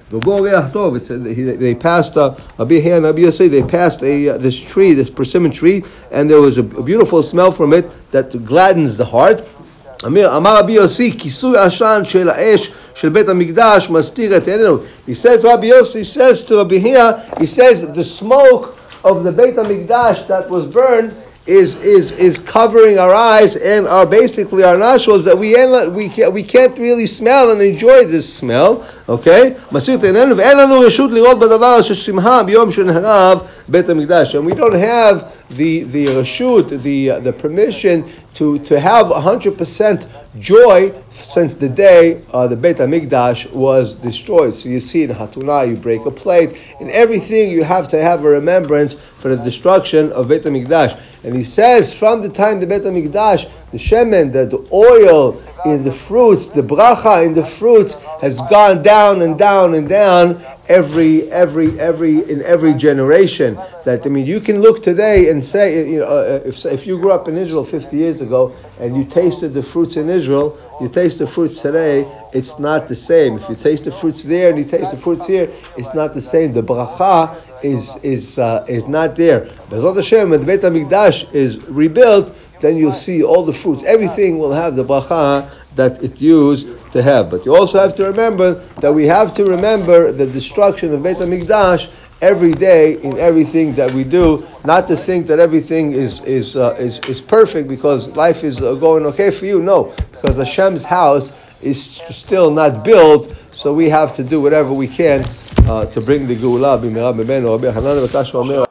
They passed Abi and Abi Yossi. They passed this tree, this persimmon tree, and there was a beautiful smell from it that gladdens the heart. אמר רבי יוסי, כיסוי עשן של האש של בית המקדש מסתיר את עינינו. He says, Rabbi Yossi says to Rabbi Hia, he says, the smoke of the Beit HaMikdash that was burned is covering our eyes and basically our nostrils, that we can't really smell and enjoy this smell. Okay? מסתיר את עינינו, ואין לנו רשות לראות בדבר ששמחה ביום שנחרב בית המקדש. And we don't have the reshut, the permission to have 100% joy since the day the Beit HaMikdash was destroyed. So you see in Hatunah, you break a plate, in everything you have to have a remembrance for the destruction of Beit HaMikdash. And he says, from the time the Beit HaMikdash, the shemen, the oil in the fruits, the bracha in the fruits has gone down and down and down in every generation. That, I mean, you can look today and say, if you grew up in Israel 50 years ago and you tasted the fruits in Israel, you taste the fruits today, it's not the same. If you taste the fruits there and you taste the fruits here, it's not the same. The bracha is not there. B'ezrat Hashem, when the Beit HaMikdash is rebuilt, then you'll see all the fruits. Everything will have the bracha that it used to have. But you also have to remember that we have to remember the destruction of Beit HaMikdash every day in everything that we do. Not to think that everything is perfect because life is going okay for you. No, because Hashem's house is still not built, so we have to do whatever we can to bring the Geulah.